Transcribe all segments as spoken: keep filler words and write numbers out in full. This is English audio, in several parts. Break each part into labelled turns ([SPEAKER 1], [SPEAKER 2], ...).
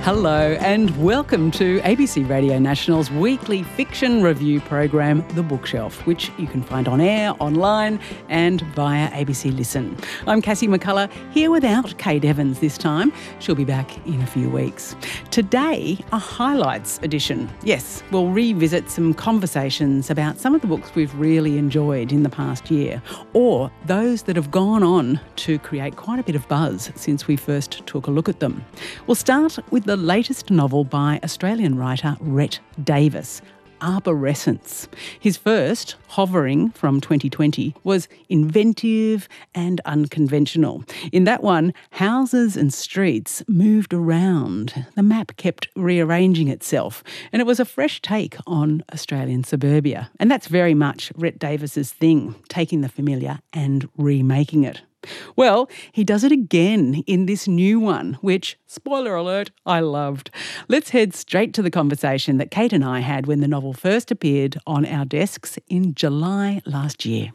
[SPEAKER 1] Hello and welcome to A B C Radio National's weekly fiction review program, The Bookshelf, which you can find on air, online and via A B C Listen. I'm Cassie McCullough, here without Kate Evans this time. She'll be back in a few weeks. Today, a highlights edition. Yes, we'll revisit some conversations about some of the books we've really enjoyed in the past year, or those that have gone on to create quite a bit of buzz since we first took a look at them. We'll start with the latest novel by Australian writer Rhett Davis, Arborescence. His first, Hovering, from twenty twenty, was inventive and unconventional. In that one, houses and streets moved around. The map kept rearranging itself, and it was a fresh take on Australian suburbia. And that's very much Rhett Davis's thing, taking the familiar and remaking it. Well, he does it again in this new one, which, spoiler alert, I loved. Let's head straight to the conversation that Kate and I had when the novel first appeared on our desks in July last year.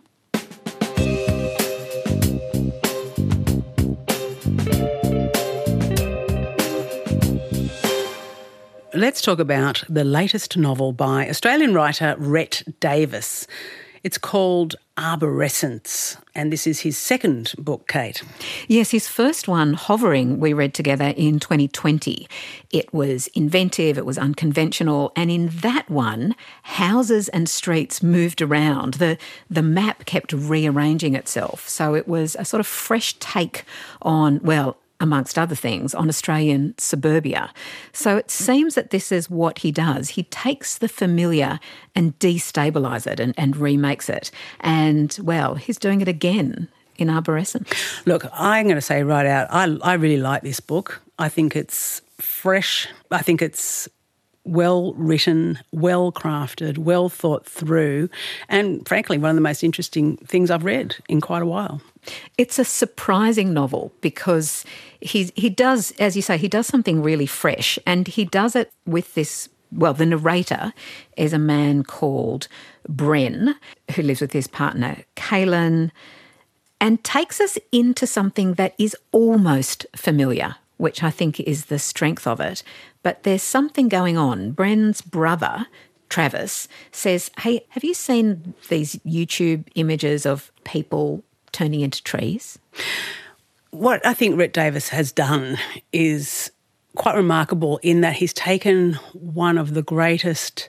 [SPEAKER 1] Let's talk about the latest novel by Australian writer Rhett Davis. It's called Arborescence, and this is his second book, Kate.
[SPEAKER 2] Yes, his first one, Hovering, we read together in twenty twenty. It was inventive, it was unconventional, and in that one, houses and streets moved around. The, the map kept rearranging itself, so it was a sort of fresh take on, well, amongst other things, on Australian suburbia. So it seems that this is what he does. He takes the familiar and destabilises it and, and remakes it. And, well, he's doing it again in Arborescence.
[SPEAKER 1] Look, I'm going to say right out, I, I really like this book. I think it's fresh. I think it's well written, well crafted, well thought through, and frankly, one of the most interesting things I've read in quite a while.
[SPEAKER 2] It's a surprising novel because he he does, as you say, he does something really fresh, and he does it with this, well, the narrator is a man called Bren who lives with his partner, Kaylin, and takes us into something that is almost familiar, which I think is the strength of it. But there's something going on. Bren's brother, Travis, says, hey, have you seen these YouTube images of people turning into trees?
[SPEAKER 1] What I think Rhett Davis has done is quite remarkable in that he's taken one of the greatest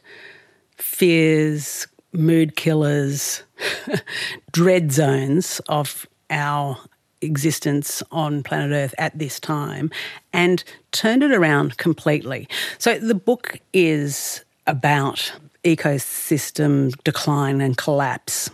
[SPEAKER 1] fears, mood killers, dread zones of our existence on planet Earth at this time and turned it around completely. So the book is about ecosystem decline and collapse.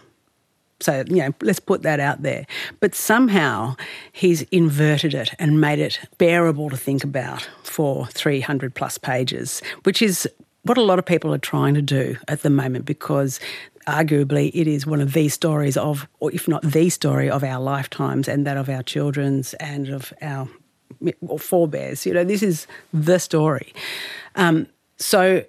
[SPEAKER 1] So, you know, let's put that out there. But somehow he's inverted it and made it bearable to think about for three hundred plus pages, which is what a lot of people are trying to do at the moment because arguably it is one of the stories of, or if not the story of our lifetimes and that of our children's and of our forebears. You know, this is the story. Um, so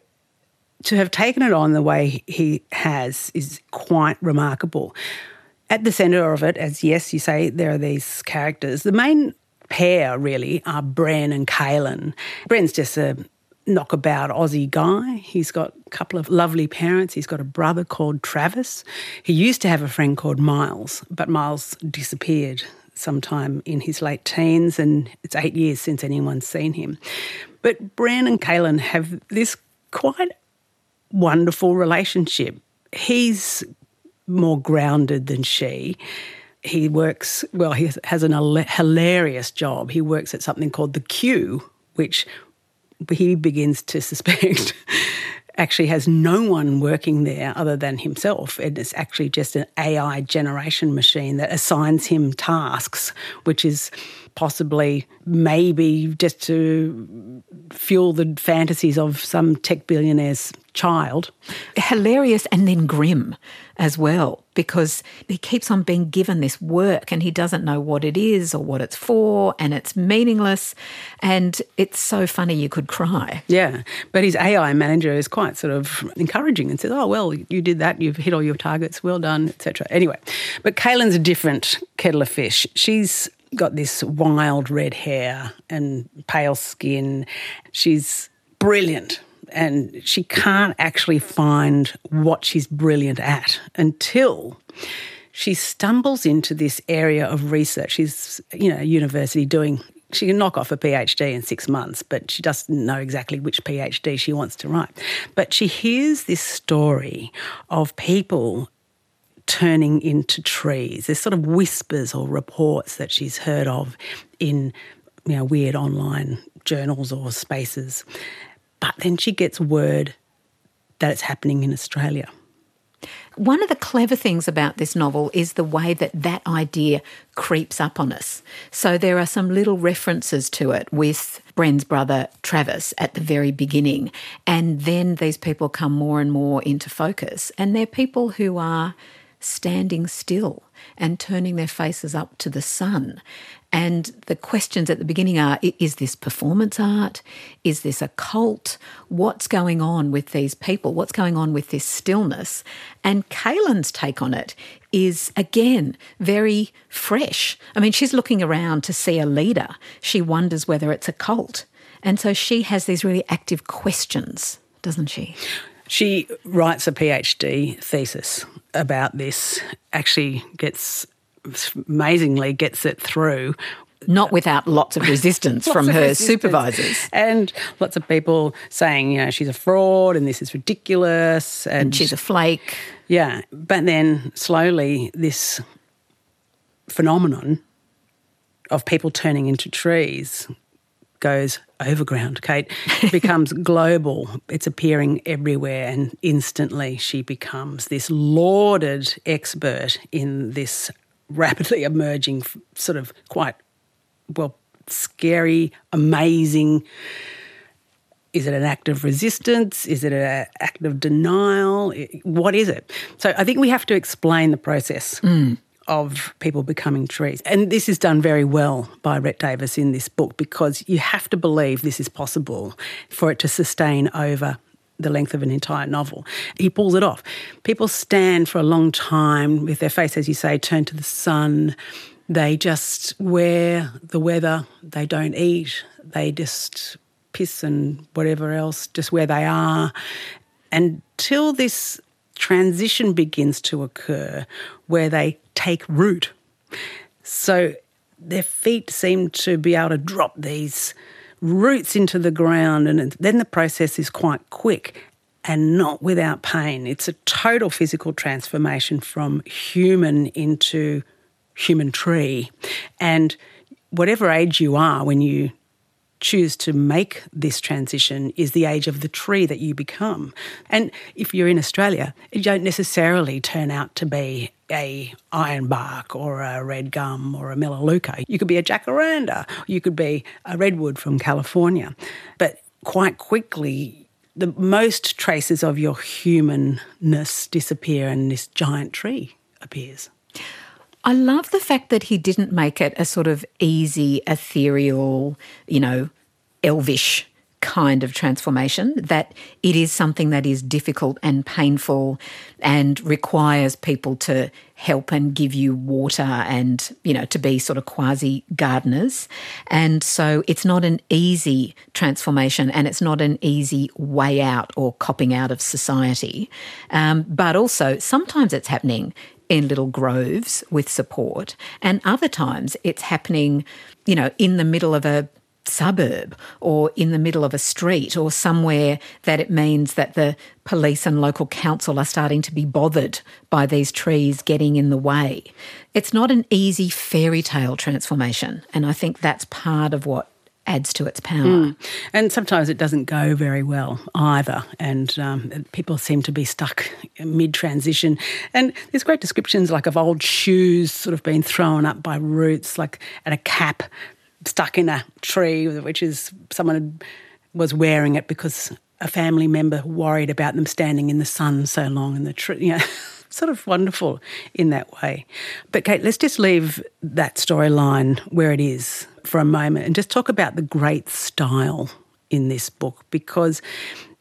[SPEAKER 1] to have taken it on the way he has is quite remarkable. At the centre of it, as yes, you say, there are these characters. The main pair really are Bren and Kaylin. Bren's just a knockabout Aussie guy. He's got a couple of lovely parents. He's got a brother called Travis. He used to have a friend called Miles, but Miles disappeared sometime in his late teens and it's eight years since anyone's seen him. But Bren and Kaylin have this quite wonderful relationship. He's more grounded than she. He works, well, he has an hilarious job. He works at something called The Queue, which he begins to suspect actually has no one working there other than himself. And it's actually just an A I generation machine that assigns him tasks, which is possibly maybe just to fuel the fantasies of some tech billionaire's child.
[SPEAKER 2] Hilarious and then grim as well, because he keeps on being given this work and he doesn't know what it is or what it's for, and it's meaningless, and it's so funny you could cry.
[SPEAKER 1] Yeah, but his A I manager is quite sort of encouraging and says, oh, well, you did that, you've hit all your targets, well done, et cetera. Anyway, but Kaylin's a different kettle of fish. She's got this wild red hair and pale skin. She's brilliant, and she can't actually find what she's brilliant at until she stumbles into this area of research. She's, you know, university doing, she can knock off a PhD in six months, but she doesn't know exactly which PhD she wants to write. But she hears this story of people turning into trees. There's sort of whispers or reports that she's heard of in, you know, weird online journals or spaces. But then she gets word that it's happening in Australia.
[SPEAKER 2] One of the clever things about this novel is the way that that idea creeps up on us. So there are some little references to it with Bren's brother Travis at the very beginning, and then these people come more and more into focus, and they're people who are standing still and turning their faces up to the sun. And the questions at the beginning are, is this performance art? Is this a cult? What's going on with these people? What's going on with this stillness? And Kaylin's take on it is, again, very fresh. I mean, she's looking around to see a leader. She wonders whether it's a cult. And so she has these really active questions, doesn't she?
[SPEAKER 1] She writes a PhD thesis about this, actually gets, amazingly gets it through.
[SPEAKER 2] Not without lots of resistance from her resistance. supervisors.
[SPEAKER 1] And lots of people saying, you know, she's a fraud and this is ridiculous. And,
[SPEAKER 2] and she's a flake.
[SPEAKER 1] Yeah. But then slowly this phenomenon of people turning into trees goes overground, Kate. It becomes global. It's appearing everywhere, and instantly she becomes this lauded expert in this rapidly emerging sort of quite, well, scary, amazing. Is it an act of resistance? Is it an act of denial? What is it? So I think we have to explain the process mm. of people becoming trees. And this is done very well by Rhett Davis in this book, because you have to believe this is possible for it to sustain over the length of an entire novel. He pulls it off. People stand for a long time with their face, as you say, turned to the sun. They just wear the weather. They don't eat. They just piss and whatever else, just where they are, until this transition begins to occur where they take root. So their feet seem to be able to drop these roots into the ground, and then the process is quite quick and not without pain. It's a total physical transformation from human into human tree. And whatever age you are when you choose to make this transition is the age of the tree that you become. And if you're in Australia, you don't necessarily turn out to be a ironbark or a red gum or a melaleuca. You could be a jacaranda. You could be a redwood from California. But quite quickly, the most traces of your humanness disappear and this giant tree appears.
[SPEAKER 2] I love the fact that he didn't make it a sort of easy, ethereal, you know, elvish kind of transformation, that it is something that is difficult and painful and requires people to help and give you water and, you know, to be sort of quasi-gardeners. And so it's not an easy transformation, and it's not an easy way out or copping out of society. Um, but also sometimes it's happening in little groves with support, and other times it's happening, you know, in the middle of a suburb or in the middle of a street or somewhere that it means that the police and local council are starting to be bothered by these trees getting in the way. It's not an easy fairy tale transformation, and I think that's part of what adds to its power. Mm.
[SPEAKER 1] And sometimes it doesn't go very well either, and um, people seem to be stuck mid-transition. And there's great descriptions like of old shoes sort of being thrown up by roots, like and a cap stuck in a tree, which is someone was wearing it because a family member worried about them standing in the sun so long in the tree. You know, sort of wonderful in that way. But Kate, let's just leave that storyline where it is for a moment and just talk about the great style in this book, because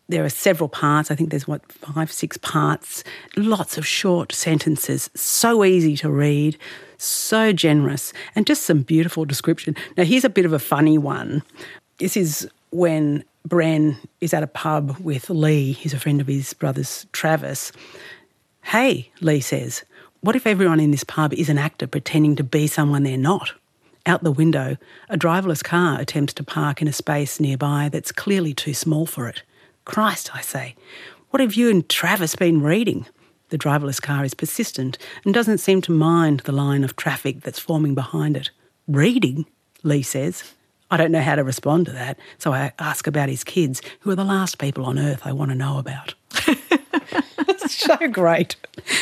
[SPEAKER 1] There are several parts. I think there's, what, five, six parts. Lots of short sentences. So easy to read, so generous, and just some beautiful description. Now, here's a bit of a funny one. This is when Bren is at a pub with Lee, who's a friend of his brother's, Travis. "Hey," Lee says, "what if everyone in this pub is an actor pretending to be someone they're not?" Out the window, a driverless car attempts to park in a space nearby that's clearly too small for it. "Christ," I say, "what have you and Travis been reading?" The driverless car is persistent and doesn't seem to mind the line of traffic that's forming behind it. "Reading?" Lee says. I don't know how to respond to that, so I ask about his kids, who are the last people on earth I want to know about. It's so great.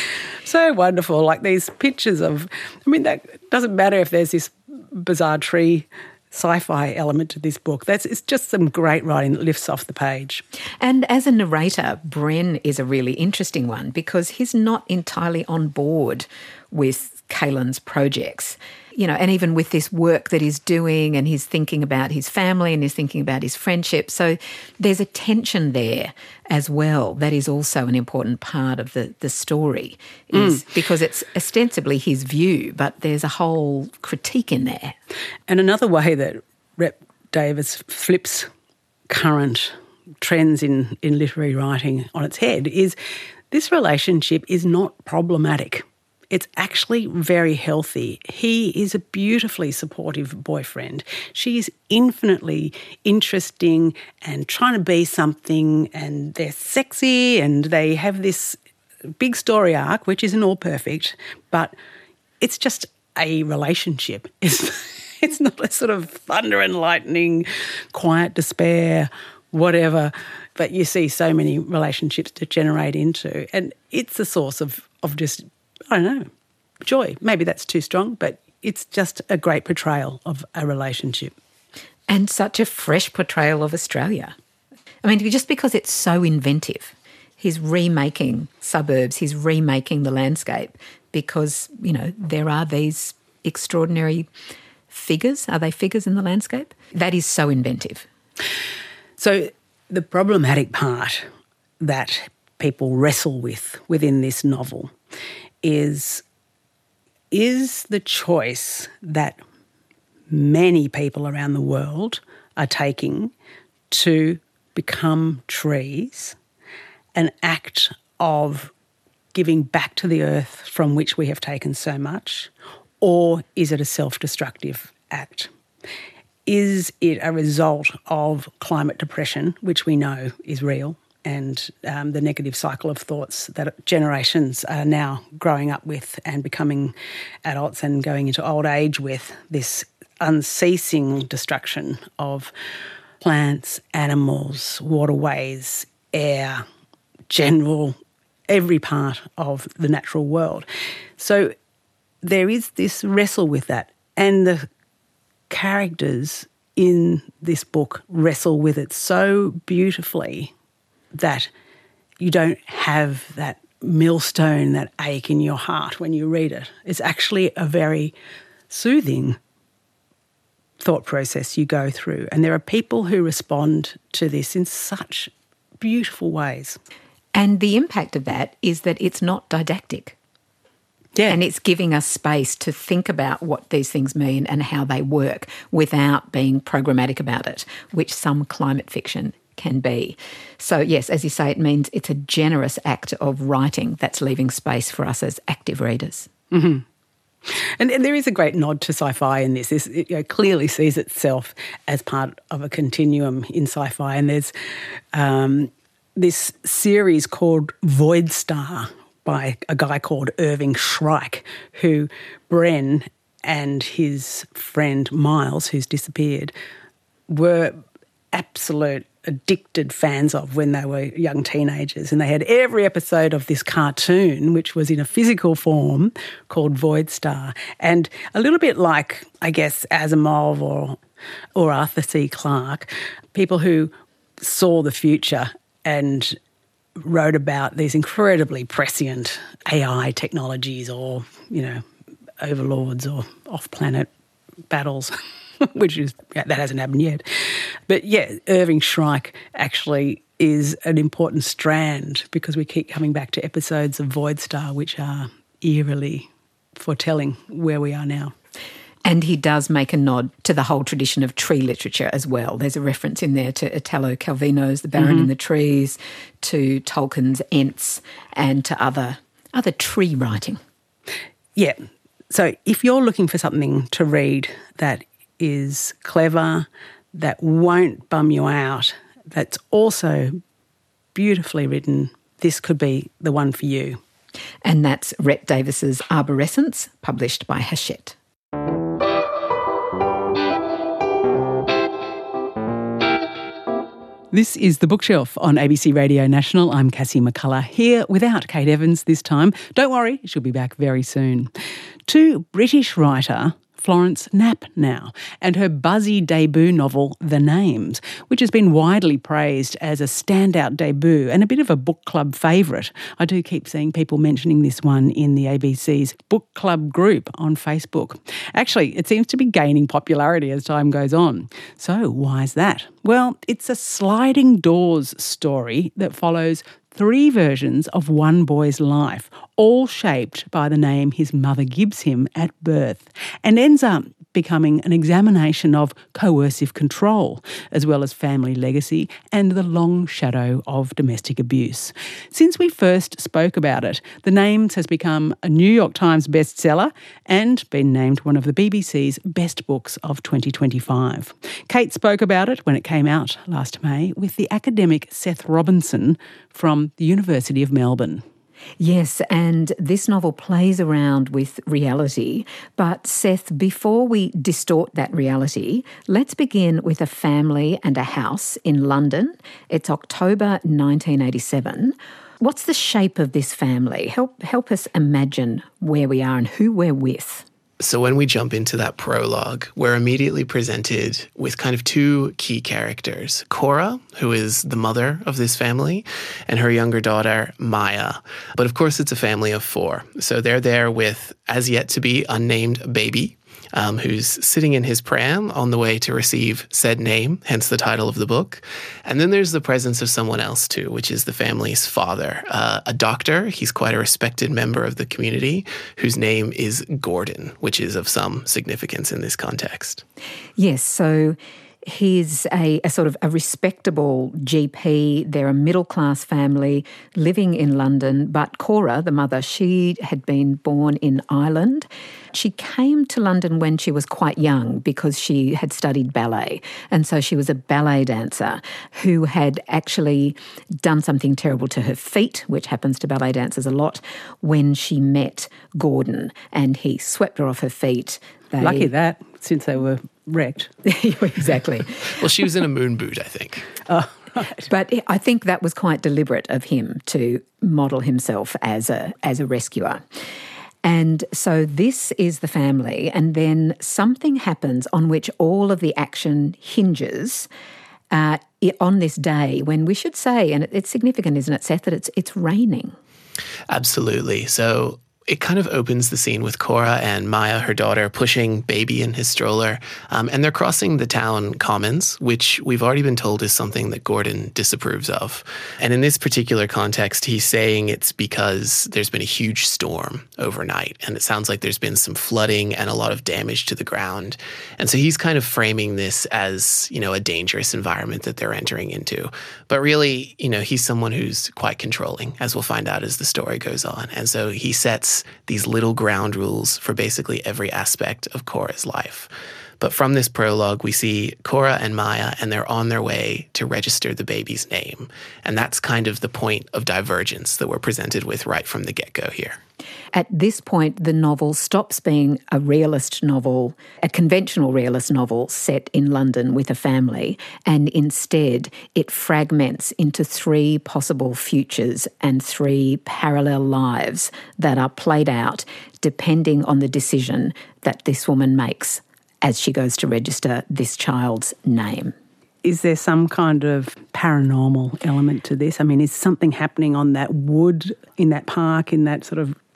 [SPEAKER 1] So wonderful, like these pictures of, I mean, that doesn't matter if there's this bizarre tree sci-fi element to this book. That's it's just some great writing that lifts off the page.
[SPEAKER 2] And as a narrator, Bren is a really interesting one because he's not entirely on board with Kaelin's projects. You know, and even with this work that he's doing, and he's thinking about his family and he's thinking about his friendship. So there's a tension there as well. That is also an important part of the, the story, is mm. because it's ostensibly his view, but there's a whole critique in there.
[SPEAKER 1] And another way that Rhett Davis flips current trends in, in literary writing on its head is this relationship is not problematic. It's actually very healthy. He is a beautifully supportive boyfriend. She's infinitely interesting and trying to be something, and they're sexy and they have this big story arc, which isn't all perfect, but it's just a relationship. It's, it's not a sort of thunder and lightning, quiet despair, whatever, but you see so many relationships degenerate into. And it's a source of, of just... I don't know, joy. Maybe that's too strong, but it's just a great portrayal of a relationship.
[SPEAKER 2] And such a fresh portrayal of Australia. I mean, just because it's so inventive. He's remaking suburbs, he's remaking the landscape because, you know, there are these extraordinary figures. Are they figures in the landscape? That is so inventive.
[SPEAKER 1] So the problematic part that people wrestle with within this novel is, is the choice that many people around the world are taking to become trees an act of giving back to the earth from which we have taken so much, or is it a self-destructive act? Is it a result of climate depression, which we know is real, and um, the negative cycle of thoughts that generations are now growing up with and becoming adults and going into old age with, this unceasing destruction of plants, animals, waterways, air, general, every part of the natural world. So there is this wrestle with that, and the characters in this book wrestle with it so beautifully that you don't have that millstone, that ache in your heart when you read it. It's actually a very soothing thought process you go through. And there are people who respond to this in such beautiful ways.
[SPEAKER 2] And the impact of that is that it's not didactic.
[SPEAKER 1] Yeah.
[SPEAKER 2] And it's giving us space to think about what these things mean and how they work without being programmatic about it, which some climate fiction can be. So, yes, as you say, it means it's a generous act of writing that's leaving space for us as active readers.
[SPEAKER 1] Mm-hmm. And, and there is a great nod to sci-fi in this. This it, you know, clearly sees itself as part of a continuum in sci-fi. And there's um, this series called Void Star by a guy called Irving Shrike, who Bren and his friend Miles, who's disappeared, were absolute addicted fans of when they were young teenagers. And they had every episode of this cartoon, which was in a physical form, called Void Star. And a little bit like, I guess, Asimov or, or Arthur C. Clarke, people who saw the future and wrote about these incredibly prescient A I technologies, or, you know, overlords or off-planet battles, which is, yeah, that hasn't happened yet. But yeah, Irving Shrike actually is an important strand because we keep coming back to episodes of Void Star which are eerily foretelling where we are now.
[SPEAKER 2] And he does make a nod to the whole tradition of tree literature as well. There's a reference in there to Italo Calvino's The Baron mm-hmm. in the Trees, to Tolkien's Ents, and to other other tree writing.
[SPEAKER 1] Yeah. So if you're looking for something to read that is clever, that won't bum you out, that's also beautifully written, this could be the one for you.
[SPEAKER 2] And that's Rhett Davis's Arborescence, published by Hachette.
[SPEAKER 1] This is The Bookshelf on A B C Radio National. I'm Cassie McCullough, here without Kate Evans this time. Don't worry, she'll be back very soon. To British writer Florence Knapp now, and her buzzy debut novel, The Names, which has been widely praised as a standout debut and a bit of a book club favourite. I do keep seeing people mentioning this one in the A B C's book club group on Facebook. Actually, it seems to be gaining popularity as time goes on. So why is that? Well, it's a sliding doors story that follows three versions of one boy's life, all shaped by the name his mother gives him at birth, and ends up becoming an examination of coercive control, as well as family legacy and the long shadow of domestic abuse. Since we first spoke about it, The Names has become a New York Times bestseller and been named one of the B B C's best books of twenty twenty-five. Kate spoke about it when it came out last May with the academic Seth Robinson from the University of Melbourne.
[SPEAKER 2] Yes, and this novel plays around with reality. But Seth, before we distort that reality, let's begin with a family and a house in London. It's October nineteen eighty-seven. What's the shape of this family? Help help us imagine where we are and who we're with.
[SPEAKER 3] So when we jump into that prologue, we're immediately presented with kind of two key characters. Cora, who is the mother of this family, and her younger daughter, Maya. But of course, it's a family of four. So they're there with as yet to be unnamed baby, Um, who's sitting in his pram on the way to receive said name, hence the title of the book. And then there's the presence of someone else too, which is the family's father, uh, a doctor. He's quite a respected member of the community whose name is Gordon, which is of some significance in this context.
[SPEAKER 2] Yes, so he's a, a sort of a respectable G P. They're a middle-class family living in London. But Cora, the mother, she had been born in Ireland. She came to London when she was quite young because she had studied ballet. And so she was a ballet dancer who had actually done something terrible to her feet, which happens to ballet dancers a lot, when she met Gordon. And he swept her off her feet.
[SPEAKER 1] They... Lucky that, since they were wrecked.
[SPEAKER 2] Exactly.
[SPEAKER 3] Well, she was in a moon boot, I think.
[SPEAKER 1] Oh, right.
[SPEAKER 2] But I think that was quite deliberate of him to model himself as a as a rescuer. And so this is the family, and then something happens on which all of the action hinges uh, on this day when we should say, and it's significant, isn't it, Seth, that it's it's raining.
[SPEAKER 3] Absolutely. So it kind of opens the scene with Cora and Maya, her daughter, pushing baby in his stroller. Um, and they're crossing the town commons, which we've already been told is something that Gordon disapproves of. And in this particular context, he's saying it's because there's been a huge storm overnight. And it sounds like there's been some flooding and a lot of damage to the ground. And so he's kind of framing this as, you know, a dangerous environment that they're entering into. But really, you know, he's someone who's quite controlling, as we'll find out as the story goes on. And so he sets these little ground rules for basically every aspect of Cora's life. But from this prologue, we see Cora and Maya, and they're on their way to register the baby's name. And that's kind of the point of divergence that we're presented with right from the get-go here.
[SPEAKER 2] At this point, the novel stops being a realist novel, a conventional realist novel set in London with a family, and instead it fragments into three possible futures and three parallel lives that are played out depending on the decision that this woman makes as she goes to register this child's name.
[SPEAKER 1] Is there some kind of paranormal element to this? I mean, is something happening on that wood, in that park, in that sort of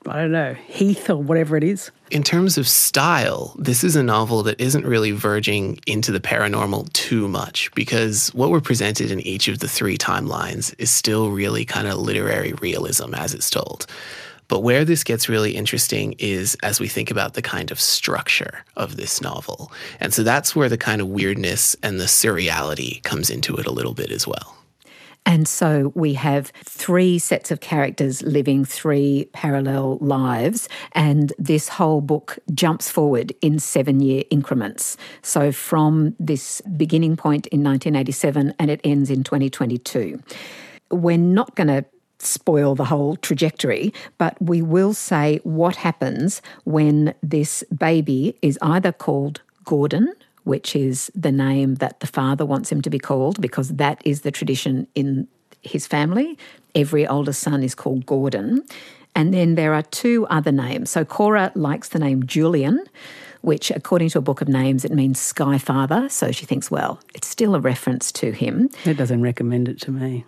[SPEAKER 1] I don't know, Heath or whatever it is.
[SPEAKER 3] In terms of style, this is a novel that isn't really verging into the paranormal too much, because what we're presented in each of the three timelines is still really kind of literary realism as it's told. But where this gets really interesting is as we think about the kind of structure of this novel. And so that's where the kind of weirdness and the surreality comes into it a little bit as well.
[SPEAKER 2] And so we have three sets of characters living three parallel lives, and this whole book jumps forward in seven-year increments. So from this beginning point in nineteen eighty-seven and it ends in twenty twenty-two. We're not going to spoil the whole trajectory, but we will say what happens when this baby is either called Gordon, which is the name that the father wants him to be called, because that is the tradition in his family. Every oldest son is called Gordon. And then there are two other names. So Cora likes the name Julian, which according to a book of names, it means Sky Father. So she thinks, well, it's still a reference to him.
[SPEAKER 1] It doesn't recommend it to me.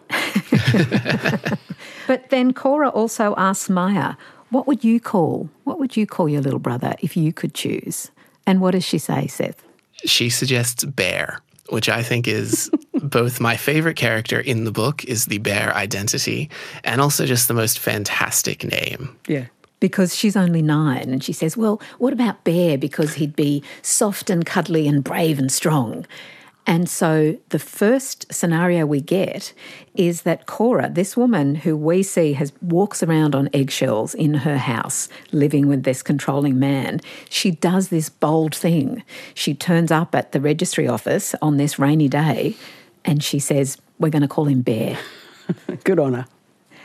[SPEAKER 2] But then Cora also asks Maya, what would you call, what would you call your little brother if you could choose? And what does she say, Seth?
[SPEAKER 3] She suggests Bear, which I think is both my favorite character in the book is the Bear identity, and also just the most fantastic name.
[SPEAKER 1] Yeah.
[SPEAKER 2] Because she's only nine, and she says, well, what about Bear? Because he'd be soft and cuddly and brave and strong. And so the first scenario we get is that Cora, this woman who we see has walks around on eggshells in her house, living with this controlling man, she does this bold thing. She turns up at the registry office on this rainy day and she says, we're going to call him Bear.
[SPEAKER 1] Good on her.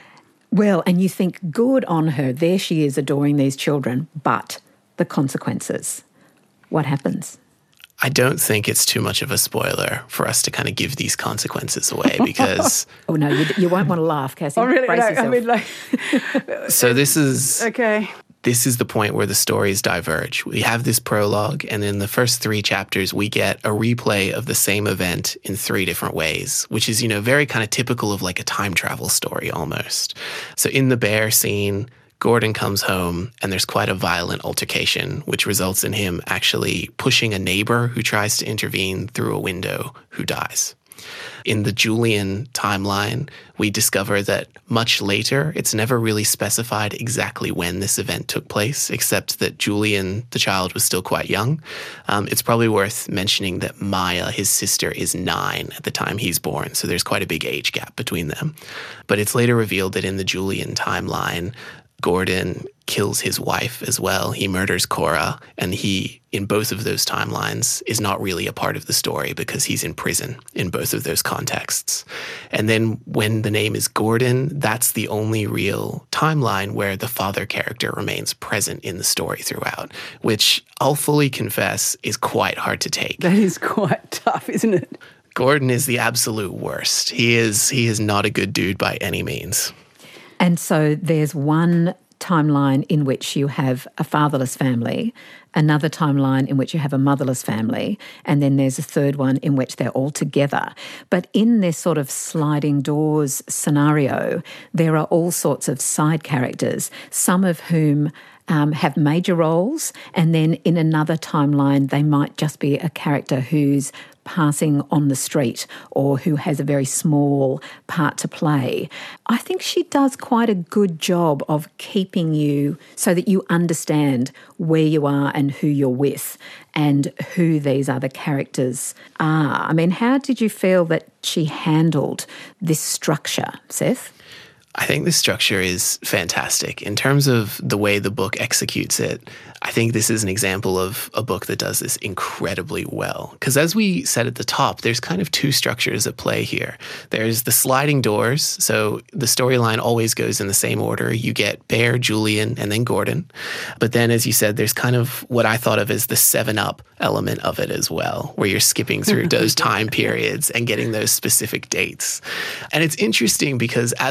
[SPEAKER 2] Well, and you think, good on her. There she is adoring these children. But the consequences. What happens?
[SPEAKER 3] I don't think it's too much of a spoiler for us to kind of give these consequences away because...
[SPEAKER 2] oh, no, you, you won't want to laugh, Cassie.
[SPEAKER 1] Oh, really?
[SPEAKER 2] Brace
[SPEAKER 1] No,
[SPEAKER 2] yourself.
[SPEAKER 1] I mean, like...
[SPEAKER 3] So this is...
[SPEAKER 1] Okay.
[SPEAKER 3] This is the point where the stories diverge. We have this prologue, and in the first three chapters, we get a replay of the same event in three different ways, which is, you know, very kind of typical of like a time travel story almost. So in the bear scene, Gordon comes home and there's quite a violent altercation, which results in him actually pushing a neighbor who tries to intervene through a window who dies. In the Julian timeline, we discover that much later, it's never really specified exactly when this event took place, except that Julian, the child, was still quite young. Um, it's probably worth mentioning that Maya, his sister, is nine at the time he's born, so there's quite a big age gap between them. But it's later revealed that in the Julian timeline, Gordon kills his wife as well. He murders Cora, and he, in both of those timelines, is not really a part of the story because he's in prison in both of those contexts. And then when the name is Gordon, that's the only real timeline where the father character remains present in the story throughout, which I'll fully confess is quite hard to take.
[SPEAKER 1] That is quite tough, isn't it?
[SPEAKER 3] Gordon is the absolute worst. He is, he is not a good dude by any means.
[SPEAKER 2] And so there's one timeline in which you have a fatherless family, another timeline in which you have a motherless family, and then there's a third one in which they're all together. But in this sort of sliding doors scenario, there are all sorts of side characters, some of whom um, have major roles, and then in another timeline they might just be a character who's passing on the street or who has a very small part to play. I think she does quite a good job of keeping you so that you understand where you are and who you're with and who these other characters are. I mean, how did you feel that she handled this structure, Seth?
[SPEAKER 3] I think the structure is fantastic. In terms of the way the book executes it, I think this is an example of a book that does this incredibly well. Because as we said at the top, there's kind of two structures at play here. There's the sliding doors, so the storyline always goes in the same order. You get Bear, Julian, and then Gordon. But then, as you said, there's kind of what I thought of as the seven-up element of it as well, where you're skipping through those time periods and getting those specific dates. And it's interesting because as a reader,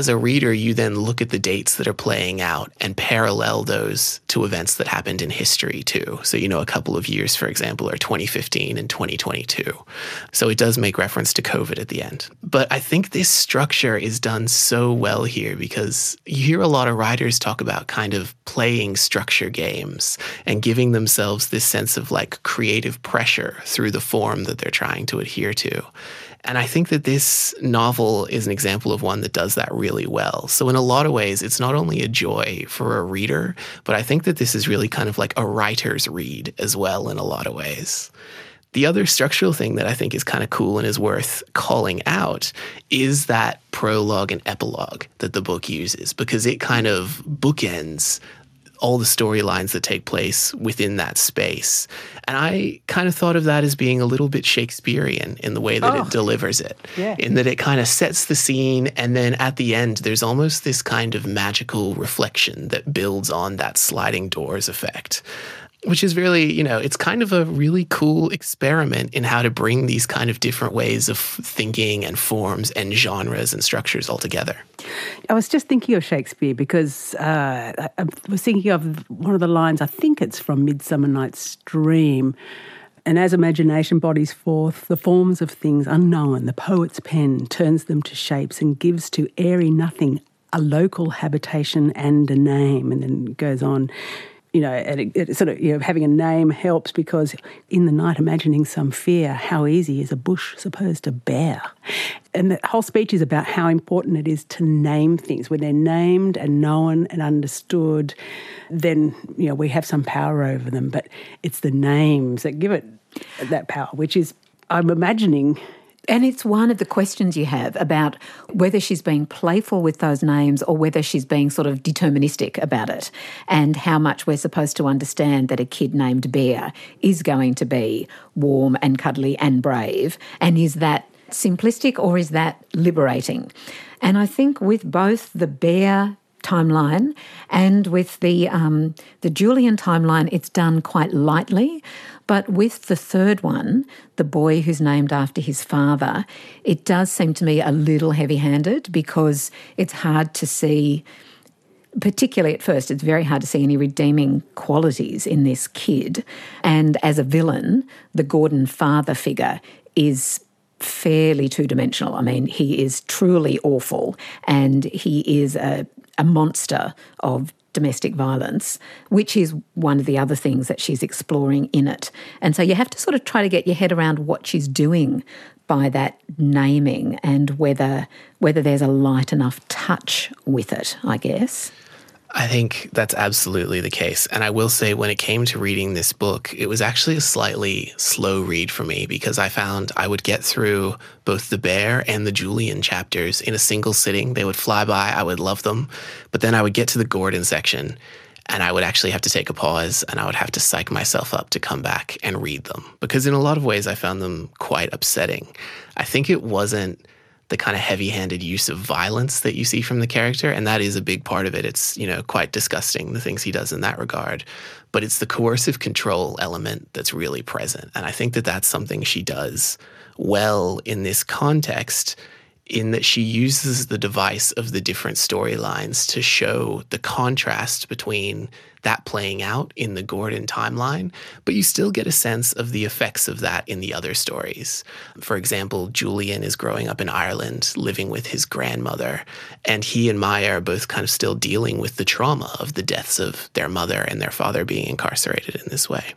[SPEAKER 3] reader, you then look at the dates that are playing out and parallel those to events that happened in history too. So, you know, a couple of years, for example, are twenty fifteen and twenty twenty-two. So it does make reference to COVID at the end. But I think this structure is done so well here because you hear a lot of writers talk about kind of playing structure games and giving themselves this sense of like creative pressure through the form that they're trying to adhere to. And I think that this novel is an example of one that does that really well. So in a lot of ways, it's not only a joy for a reader, but I think that this is really kind of like a writer's read as well in a lot of ways. The other structural thing that I think is kind of cool and is worth calling out is that prologue and epilogue that the book uses, because it kind of bookends all the storylines that take place within that space. And I kind of thought of that as being a little bit Shakespearean in the way that
[SPEAKER 1] oh,
[SPEAKER 3] it delivers it,
[SPEAKER 1] yeah.
[SPEAKER 3] in that it kind of sets the scene, and then at the end, there's almost this kind of magical reflection that builds on that sliding doors effect, which is really, you know, it's kind of a really cool experiment in how to bring these kind of different ways of thinking and forms and genres and structures all together.
[SPEAKER 1] I was just thinking of Shakespeare because uh, I was thinking of one of the lines, I think it's from Midsummer Night's Dream. And as imagination bodies forth the forms of things unknown, the poet's pen turns them to shapes and gives to airy nothing a local habitation and a name. And then goes on. You know, it, it sort of, you know, having a name helps because in the night imagining some fear, how easy is a bush supposed to bear? And the whole speech is about how important it is to name things. When they're named and known and understood, then, you know, we have some power over them. But it's the names that give it that power, which is, I'm imagining...
[SPEAKER 2] And it's one of the questions you have about whether she's being playful with those names or whether she's being sort of deterministic about it, and how much we're supposed to understand that a kid named Bear is going to be warm and cuddly and brave. And is that simplistic or is that liberating? And I think with both the Bear timeline and with the um, the Julian timeline, it's done quite lightly. But with the third one, the boy who's named after his father, it does seem to me a little heavy-handed because it's hard to see, particularly at first, it's very hard to see any redeeming qualities in this kid. And as a villain, the Gordon father figure is fairly two-dimensional. I mean, he is truly awful, and he is a, a monster of domestic violence, which is one of the other things that she's exploring in it. And so you have to sort of try to get your head around what she's doing by that naming and whether whether there's a light enough touch with it, I guess.
[SPEAKER 3] I think that's absolutely the case. And I will say when it came to reading this book, it was actually a slightly slow read for me because I found I would get through both the Bear and the Julian chapters in a single sitting. They would fly by. I would love them. But then I would get to the Gordon section and I would actually have to take a pause and I would have to psych myself up to come back and read them because in a lot of ways I found them quite upsetting. I think it wasn't the kind of heavy-handed use of violence that you see from the character, and that is a big part of it. It's, you know, quite disgusting, the things he does in that regard. But it's the coercive control element that's really present. And I think that that's something she does well in this context, in that she uses the device of the different storylines to show the contrast between that playing out in the Gordon timeline, but you still get a sense of the effects of that in the other stories. For example, Julian is growing up in Ireland, living with his grandmother, and he and Maya are both kind of still dealing with the trauma of the deaths of their mother and their father being incarcerated in this way.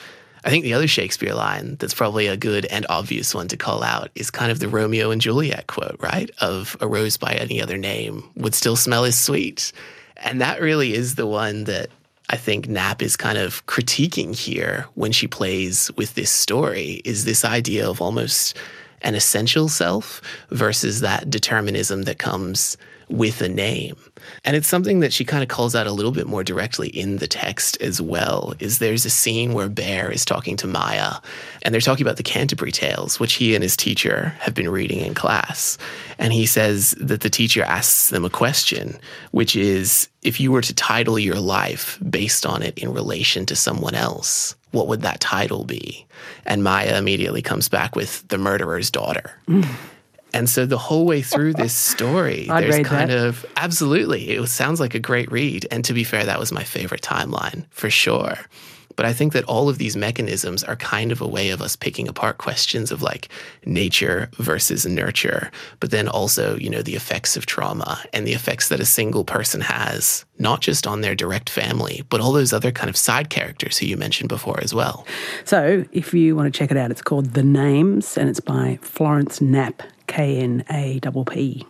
[SPEAKER 3] I think the other Shakespeare line that's probably a good and obvious one to call out is kind of the Romeo and Juliet quote, right? Of a rose by any other name would still smell as sweet. And that really is the one that I think Knapp is kind of critiquing here when she plays with this story, is this idea of almost an essential self versus that determinism that comes with a name. And it's something that she kind of calls out a little bit more directly in the text as well, is there's a scene where Bear is talking to Maya, and they're talking about the Canterbury Tales, which he and his teacher have been reading in class. And he says that the teacher asks them a question, which is, if you were to title your life based on it in relation to someone else, what would that title be? And Maya immediately comes back with The Murderer's Daughter. Mm. And so the whole way through this story,
[SPEAKER 1] I'd
[SPEAKER 3] there's
[SPEAKER 1] read
[SPEAKER 3] kind
[SPEAKER 1] that.
[SPEAKER 3] of, absolutely, it was, sounds like a great read. And to be fair, that was my favorite timeline, for sure. But I think that all of these mechanisms are kind of a way of us picking apart questions of like nature versus nurture, but then also, you know, the effects of trauma and the effects that a single person has, not just on their direct family, but all those other kind of side characters who you mentioned before as well.
[SPEAKER 1] So if you want to check it out, it's called The Names and it's by Florence Knapp, K N A P P.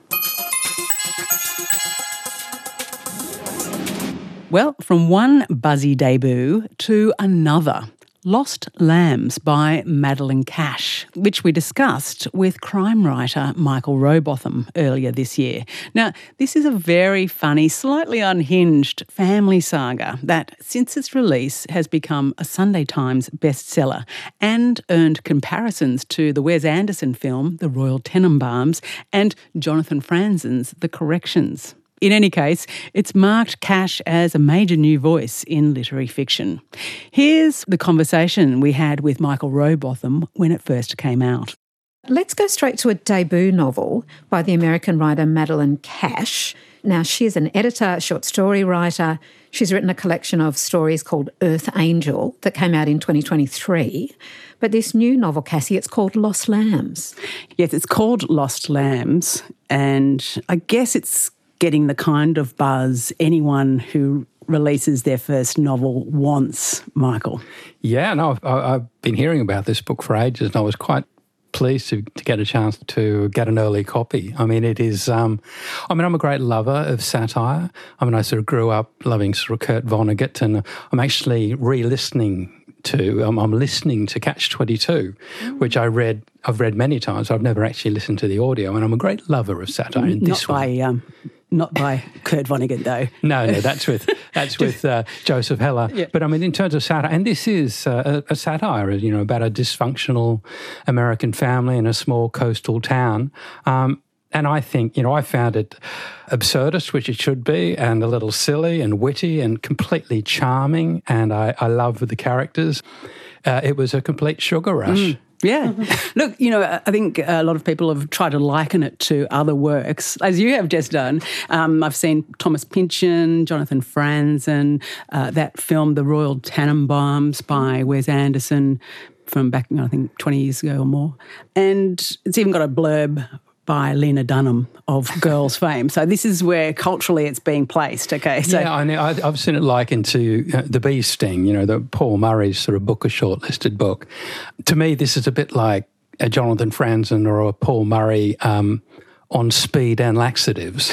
[SPEAKER 1] Well, from one buzzy debut to another, Lost Lambs by Madeline Cash, which we discussed with crime writer Michael Rowbotham earlier this year. Now, this is a very funny, slightly unhinged family saga that, since its release, has become a Sunday Times bestseller and earned comparisons to the Wes Anderson film The Royal Tenenbaums and Jonathan Franzen's The Corrections. In any case, it's marked Cash as a major new voice in literary fiction. Here's the conversation we had with Michael Rowbotham when it first came out.
[SPEAKER 2] Let's go straight to a debut novel by the American writer Madeline Cash. Now, she is an editor, short story writer. She's written a collection of stories called Earth Angel that came out in twenty twenty-three. But this new novel, Cassie, it's called Lost Lambs.
[SPEAKER 1] Yes, it's called Lost Lambs, and I guess it's getting the kind of buzz anyone who releases their first novel wants, Michael.
[SPEAKER 4] Yeah, no, I've, I've been hearing about this book for ages, and I was quite pleased to, to get a chance to get an early copy. I mean, it is, um, I mean, I'm a great lover of satire. I mean, I sort of grew up loving sort of Kurt Vonnegut, and I'm actually re-listening to, um, I'm listening to Catch twenty-two, mm. which I read, I've read many times. I've never actually listened to the audio, and I'm a great lover of satire. And
[SPEAKER 1] Not
[SPEAKER 4] this
[SPEAKER 1] by...
[SPEAKER 4] one,
[SPEAKER 1] Um, Not by Kurt Vonnegut, though.
[SPEAKER 4] No, no, that's with that's with uh, Joseph Heller.
[SPEAKER 1] Yeah.
[SPEAKER 4] But I mean, in terms of satire, and this is uh, a, a satire, you know, about a dysfunctional American family in a small coastal town. Um, and I think, you know, I found it absurdist, which it should be, and a little silly and witty and completely charming. And I, I love the characters. Uh, it was a complete sugar rush.
[SPEAKER 1] Mm. Yeah. Look, you know, I think a lot of people have tried to liken it to other works, as you have just done. Um, I've seen Thomas Pynchon, Jonathan Franzen, uh, that film, The Royal Tenenbaums by Wes Anderson from back, I think, twenty years ago or more. And it's even got a blurb by Lena Dunham of Girls fame. So this is where culturally it's being placed, okay? So,
[SPEAKER 4] yeah, I know. I, I've seen it likened to uh, The Bee Sting, you know, the Paul Murray's sort of Booker shortlisted book. To me, this is a bit like a Jonathan Franzen or a Paul Murray um, on speed and laxatives.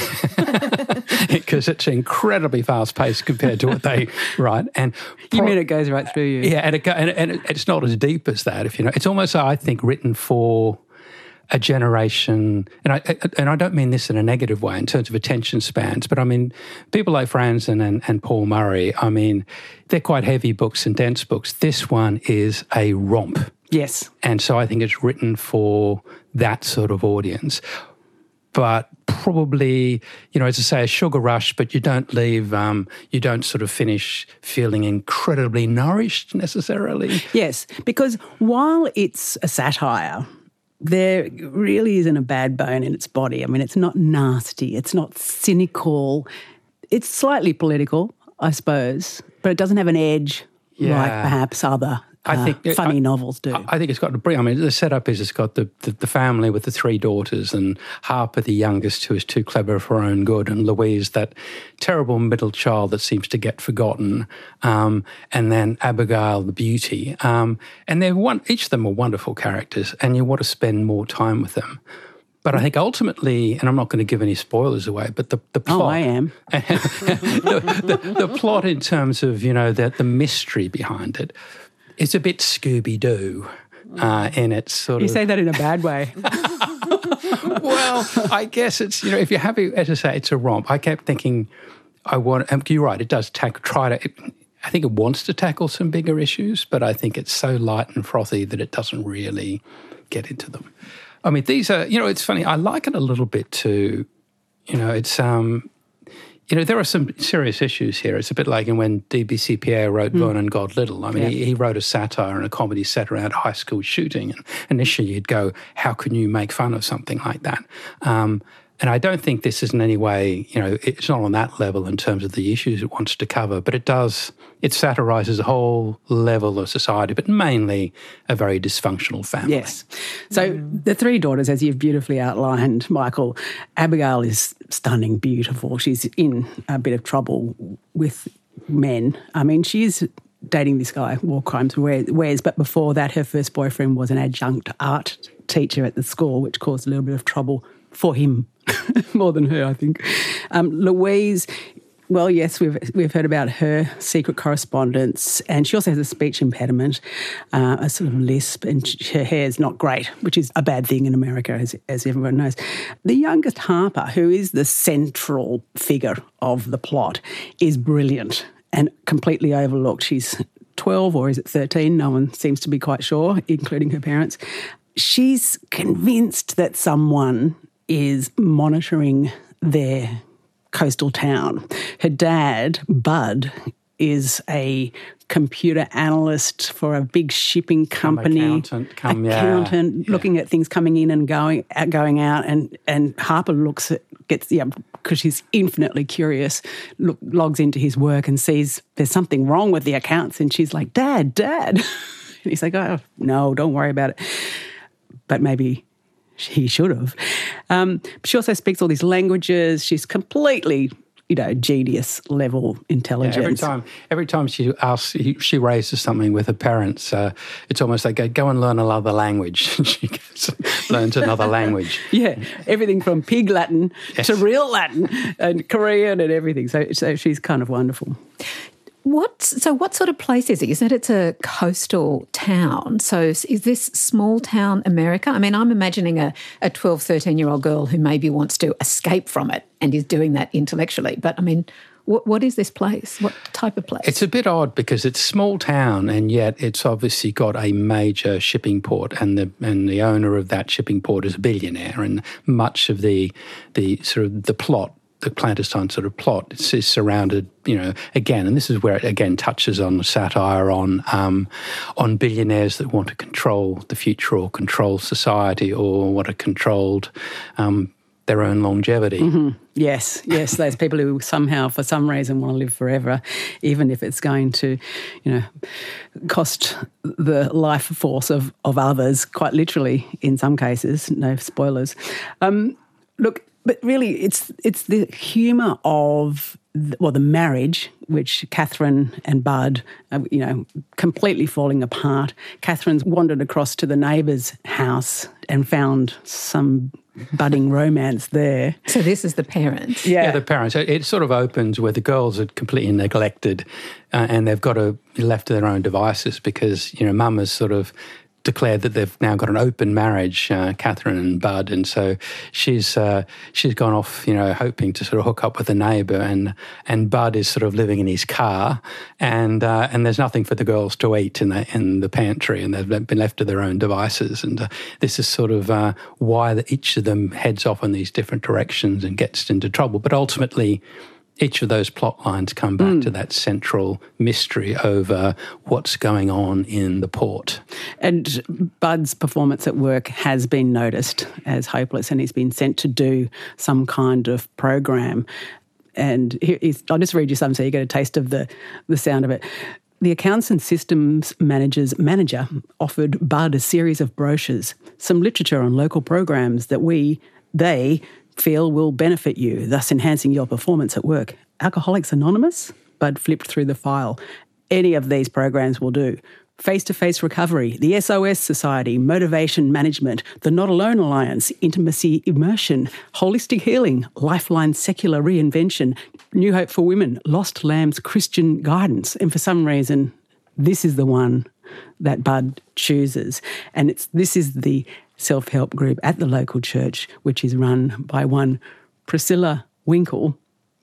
[SPEAKER 4] Because it's incredibly fast-paced compared to what they write. And
[SPEAKER 1] you
[SPEAKER 4] pro-
[SPEAKER 1] mean it goes right through you?
[SPEAKER 4] Yeah, and, it go, and, and it, it's not as deep as that, if you know. It's almost, I think, written for a generation, and I and I don't mean this in a negative way in terms of attention spans, but I mean people like Franzen and, and Paul Murray, I mean, they're quite heavy books and dense books. This one is a romp.
[SPEAKER 1] Yes.
[SPEAKER 4] And so I think it's written for that sort of audience. But probably, you know, as I say, a sugar rush, but you don't leave, um, you don't sort of finish feeling incredibly nourished necessarily.
[SPEAKER 1] Yes, because while it's a satire, there really isn't a bad bone in its body. I mean, it's not nasty, it's not cynical. It's slightly political, I suppose, but it doesn't have an edge
[SPEAKER 4] Yeah.
[SPEAKER 1] like perhaps other
[SPEAKER 4] I
[SPEAKER 1] uh,
[SPEAKER 4] think
[SPEAKER 1] funny
[SPEAKER 4] I,
[SPEAKER 1] novels do.
[SPEAKER 4] I think it's got the I mean, the setup is it's got the, the, the family with the three daughters and Harper, the youngest, who is too clever for her own good, and Louise, that terrible middle child that seems to get forgotten, um, and then Abigail, the beauty. Um, and they're one, each of them are wonderful characters, and you want to spend more time with them. But I think ultimately, and I'm not going to give any spoilers away, but the, the plot...
[SPEAKER 1] Oh, I am.
[SPEAKER 4] the, the, the plot in terms of, you know, the, the mystery behind it, it's a bit Scooby-Doo uh, in its sort
[SPEAKER 1] You
[SPEAKER 4] of...
[SPEAKER 1] say that in a bad way.
[SPEAKER 4] Well, I guess it's, you know, if you're happy, as I say, it's a romp. I kept thinking, I want... And you're right, it does tackle, try to... It, I think it wants to tackle some bigger issues, but I think it's so light and frothy that it doesn't really get into them. I mean, these are... You know, it's funny, I like it a little bit too. You know, it's... um. you know, there are some serious issues here. It's a bit like when D B C Pierre wrote mm. Vernon God Little. I mean, yeah. he, he wrote a satire and a comedy set around high school shooting. And initially you'd go, how can you make fun of something like that? Um, and I don't think this is in any way, you know, it's not on that level in terms of the issues it wants to cover, but it does, it satirises a whole level of society, but mainly a very dysfunctional family.
[SPEAKER 1] Yes. So mm. the three daughters, as you've beautifully outlined, Michael, Abigail is stunning, beautiful. She's in a bit of trouble with men. I mean, she's dating this guy, War Crimes Wes, but before that her first boyfriend was an adjunct art teacher at the school, which caused a little bit of trouble for him, more than her, I think. Um, Louise, well, yes, we've we've heard about her secret correspondence, and she also has a speech impediment, uh, a sort of lisp, and her hair is not great, which is a bad thing in America, as, as everyone knows. The youngest, Harper, who is the central figure of the plot, is brilliant and completely overlooked. She's twelve, or is it thirteen? No one seems to be quite sure, including her parents. She's convinced that someone is monitoring their coastal town. Her dad, Bud, is a computer analyst for a big shipping company.
[SPEAKER 4] Come accountant, come,
[SPEAKER 1] accountant
[SPEAKER 4] yeah.
[SPEAKER 1] looking
[SPEAKER 4] yeah.
[SPEAKER 1] at things coming in and going going out, and, and Harper looks at, gets, yeah, because she's infinitely curious, look, logs into his work and sees there's something wrong with the accounts, and she's like, Dad, Dad. And he's like, oh, no, don't worry about it. But maybe he should have. Um, she also speaks all these languages. She's completely, you know, genius level intelligence.
[SPEAKER 4] Yeah, every time, every time she asks, she raises something with her parents, uh, it's almost like, go and learn another language. She learns another language.
[SPEAKER 1] Yeah, everything from pig Latin yes. to real Latin and Korean and everything. So, so she's kind of wonderful.
[SPEAKER 2] What, so what sort of place is it? You said it's a coastal town. So is this small town America? I mean, I'm imagining a, a twelve, thirteen-year-old girl who maybe wants to escape from it and is doing that intellectually. But, I mean, what, what is this place? What type of place?
[SPEAKER 4] It's a bit odd because it's a small town and yet it's obviously got a major shipping port, and the and the owner of that shipping port is a billionaire, and much of the the sort of the plot the clandestine sort of plot is, is surrounded, you know, again, and this is where it again touches on the satire on um, on billionaires that want to control the future or control society or want to control um, their own longevity.
[SPEAKER 1] Mm-hmm. Yes, yes, those people who somehow, for some reason, want to live forever, even if it's going to, you know, cost the life force of, of others, quite literally in some cases, no spoilers. Um, look, But really, it's it's the humour of, the, well, the marriage, which Catherine and Bud, are, you know, completely falling apart. Catherine's wandered across to the neighbour's house and found some budding romance there.
[SPEAKER 2] So this is the parents.
[SPEAKER 4] Yeah, yeah the parents. It sort of opens where the girls are completely neglected uh, and they've got to be left to their own devices because, you know, mum has sort of declared that they've now got an open marriage, uh, Catherine and Bud, and so she's uh, she's gone off, you know, hoping to sort of hook up with a neighbour, and and Bud is sort of living in his car, and uh, and there's nothing for the girls to eat in the in the pantry, and they've been left to their own devices, and uh, this is sort of uh, why the, each of them heads off in these different directions and gets into trouble, but ultimately each of those plot lines come back mm. to that central mystery over what's going on in the port.
[SPEAKER 1] And Bud's performance at work has been noticed as hopeless, and he's been sent to do some kind of program. And here is, I'll just read you some so you get a taste of the, the sound of it. The accounts and systems manager's manager offered Bud a series of brochures, some literature on local programs that we, they, feel will benefit you, thus enhancing your performance at work. Alcoholics Anonymous? Bud flipped through the file. Any of these programs will do. Face-to-face recovery, the S O S Society, motivation management, the Not Alone Alliance, intimacy immersion, holistic healing, Lifeline secular reinvention, New Hope for Women, Lost Lambs Christian guidance. And for some reason, this is the one that Bud chooses. And it's this is the self-help group at the local church, which is run by one Priscilla Winkle.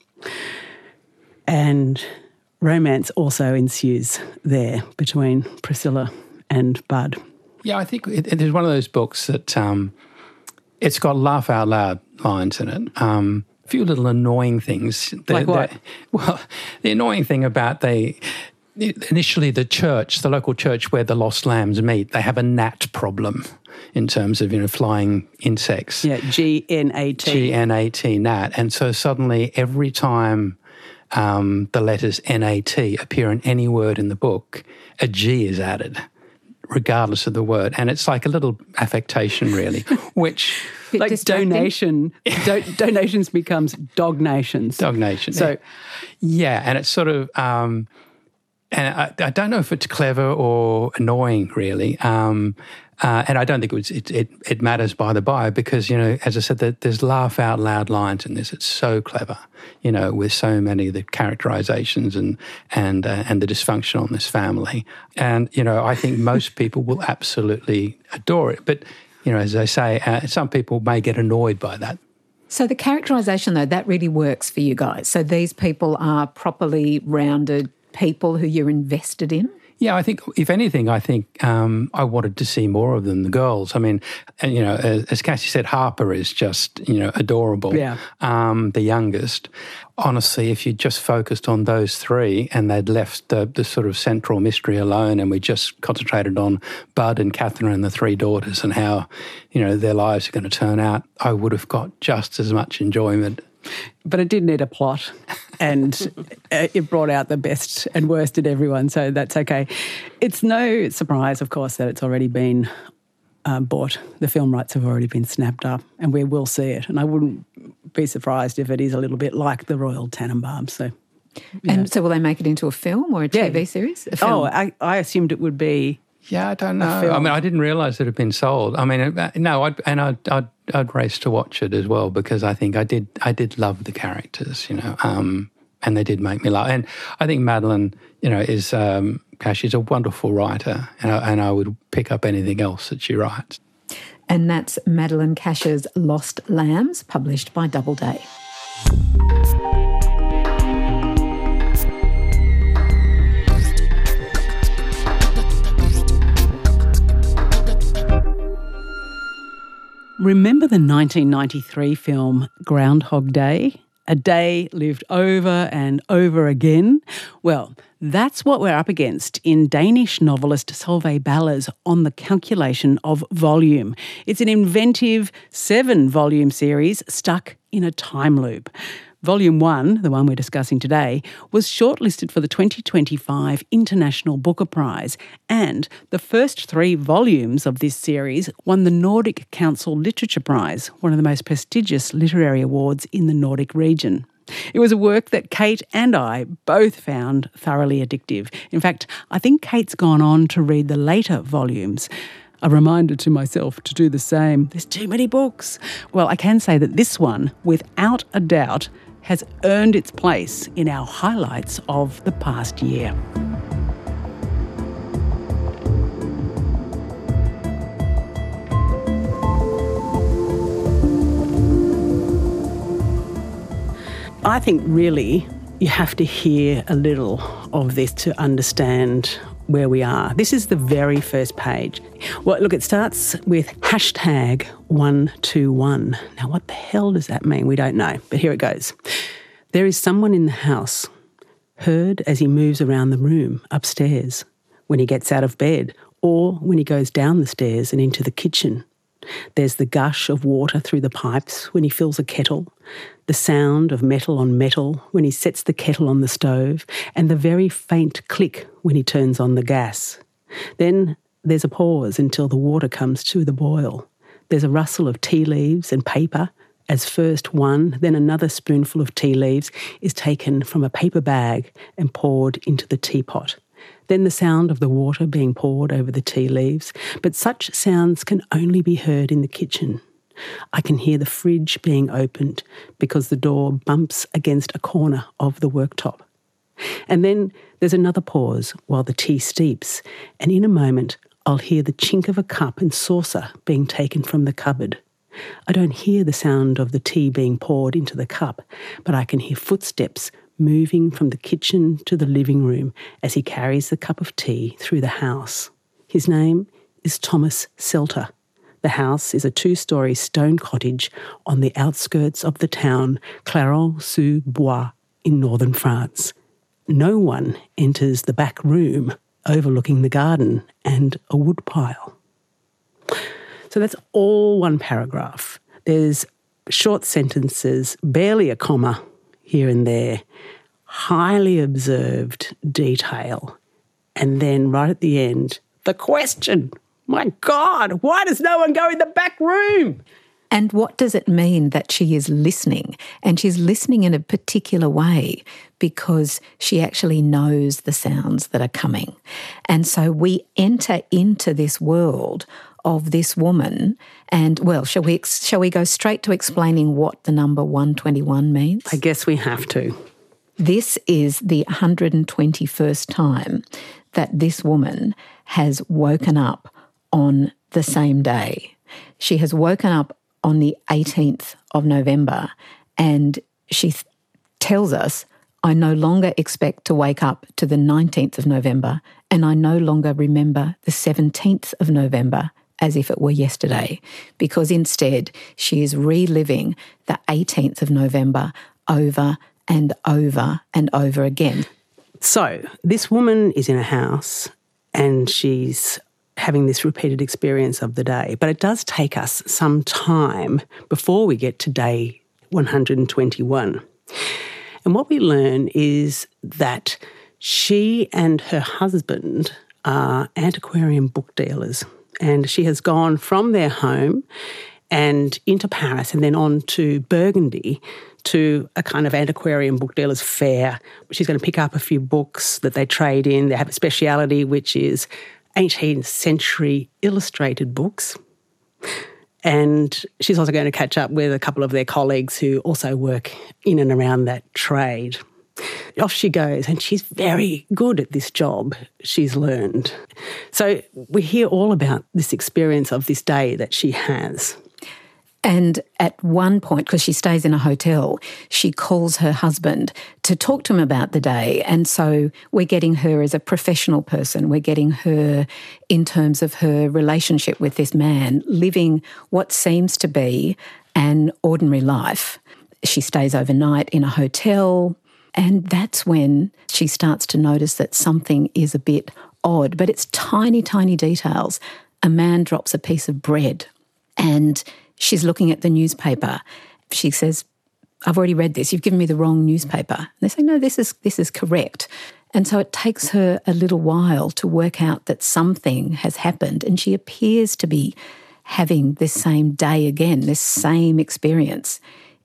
[SPEAKER 1] And romance also ensues there between Priscilla and Bud.
[SPEAKER 4] Yeah, I think it, it is one of those books that um, it's got laugh out loud lines in it. Um, few little annoying things. The,
[SPEAKER 1] like what?
[SPEAKER 4] The, well, the annoying thing about they initially the church, the local church where the lost lambs meet, they have a gnat problem in terms of, you know, flying insects.
[SPEAKER 1] Yeah, G N A T.
[SPEAKER 4] G N A T, gnat. And so suddenly every time um, the letters N A T appear in any word in the book, a G is added, regardless of the word. And it's like a little affectation, really, which...
[SPEAKER 1] like donation, do, donations becomes dog nations.
[SPEAKER 4] Dog nation. So, yeah, and it's sort of... Um, and I, I don't know if it's clever or annoying, really. Um, uh, and I don't think it, was, it, it it matters by the by because, you know, as I said, that there's laugh out loud lines in this. It's so clever, you know, with so many of the characterizations and and uh, and the dysfunction on this family. And, you know, I think most people will absolutely adore it. But, you know, as I say, uh, some people may get annoyed by that.
[SPEAKER 2] So the characterisation, though, that really works for you guys. So these people are properly rounded people who you're invested in?
[SPEAKER 4] Yeah, I think, if anything, I think um, I wanted to see more of them, the girls. I mean, and, you know, as, as Cassie said, Harper is just, you know, adorable.
[SPEAKER 1] Yeah.
[SPEAKER 4] Um, the youngest. Honestly, if you just focused on those three and they'd left the, the sort of central mystery alone and we just concentrated on Bud and Catherine and the three daughters and how, you know, their lives are going to turn out, I would have got just as much enjoyment.
[SPEAKER 1] But it did need a plot, and it brought out the best and worst in everyone, so that's okay. It's no surprise, of course, that it's already been um, bought. The film rights have already been snapped up, and we will see it. And I wouldn't be surprised if it is a little bit like the Royal Tenenbaums. So,
[SPEAKER 2] yeah. And so will they make it into a film or a T V yeah. series? A film?
[SPEAKER 1] Oh, I, I assumed it would be.
[SPEAKER 4] Yeah, I don't know. I mean, I didn't realise it had been sold. I mean, no, I'd, and I'd, I'd, I'd race to watch it as well because I think I did, I did love the characters, you know, um, and they did make me laugh. And I think Madeline, you know, is um, she's a wonderful writer, and I, and I would pick up anything else that she writes.
[SPEAKER 2] And that's Madeline Cash's Lost Lambs, published by Doubleday.
[SPEAKER 1] Remember the nineteen ninety-three film Groundhog Day? A day lived over and over again? Well, that's what we're up against in Danish novelist Solveig Baller's On the Calculation of Volume. It's an inventive seven-volume series stuck in a time loop. Volume one, the one we're discussing today, was shortlisted for the twenty twenty-five International Booker Prize, and the first three volumes of this series won the Nordic Council Literature Prize, one of the most prestigious literary awards in the Nordic region. It was a work that Kate and I both found thoroughly addictive. In fact, I think Kate's gone on to read the later volumes. A reminder to myself to do the same. There's too many books. Well, I can say that this one, without a doubt, has earned its place in our highlights of the past year. I think really you have to hear a little of this to understand where we are. This is the very first page. Well, look, it starts with hashtag one two one. Now, what the hell does that mean? We don't know, but here it goes. There is someone in the house, heard as he moves around the room upstairs, when he gets out of bed, or when he goes down the stairs and into the kitchen. There's the gush of water through the pipes when he fills a kettle, the sound of metal on metal when he sets the kettle on the stove, and the very faint click when he turns on the gas. Then there's a pause until the water comes to the boil. There's a rustle of tea leaves and paper as first one, then another spoonful of tea leaves is taken from a paper bag and poured into the teapot. Then the sound of the water being poured over the tea leaves, but such sounds can only be heard in the kitchen. I can hear the fridge being opened because the door bumps against a corner of the worktop. And then there's another pause while the tea steeps, and in a moment I'll hear the chink of a cup and saucer being taken from the cupboard. I don't hear the sound of the tea being poured into the cup, but I can hear footsteps moving from the kitchen to the living room as he carries the cup of tea through the house. His name is Thomas Selter, The house is a two-storey stone cottage on the outskirts of the town Clarens-sous-Bois in northern France. No one enters the back room overlooking the garden and a woodpile. So that's all one paragraph. There's short sentences, barely a comma here and there, highly observed detail, and then right at the end, the question, my God, why does no one go in the back room?
[SPEAKER 2] And what does it mean that she is listening? And she's listening in a particular way because she actually knows the sounds that are coming. And so we enter into this world of this woman and, well, shall we shall we go straight to explaining what the number one twenty-one means?
[SPEAKER 1] I guess we have to.
[SPEAKER 2] This is the one hundred twenty-first time that this woman has woken up on the same day. She has woken up on the eighteenth of November, and she th- tells us, I no longer expect to wake up to the nineteenth of November, and I no longer remember the seventeenth of November as if it were yesterday, because instead she is reliving the eighteenth of November over and over and over again.
[SPEAKER 1] So this woman is in a house and she's having this repeated experience of the day. But it does take us some time before we get to day one hundred twenty-one. And what we learn is that she and her husband are antiquarian book dealers. And she has gone from their home and into Paris and then on to Burgundy to a kind of antiquarian book dealers fair. She's going to pick up a few books that they trade in. They have a speciality which is eighteenth century illustrated books. And she's also going to catch up with a couple of their colleagues who also work in and around that trade. Off she goes, and she's very good at this job she's learned. So we hear all about this experience of this day that she has.
[SPEAKER 2] And at one point, because she stays in a hotel, she calls her husband to talk to him about the day. And so we're getting her as a professional person. We're getting her in terms of her relationship with this man, living what seems to be an ordinary life. She stays overnight in a hotel, and that's when she starts to notice that something is a bit odd. But it's tiny, tiny details. A man drops a piece of bread and she's looking at the newspaper. She says, I've already read this. You've given me the wrong newspaper. And they say, no, this is this is correct. And so it takes her a little while to work out that something has happened, and she appears to be having this same day again, this same experience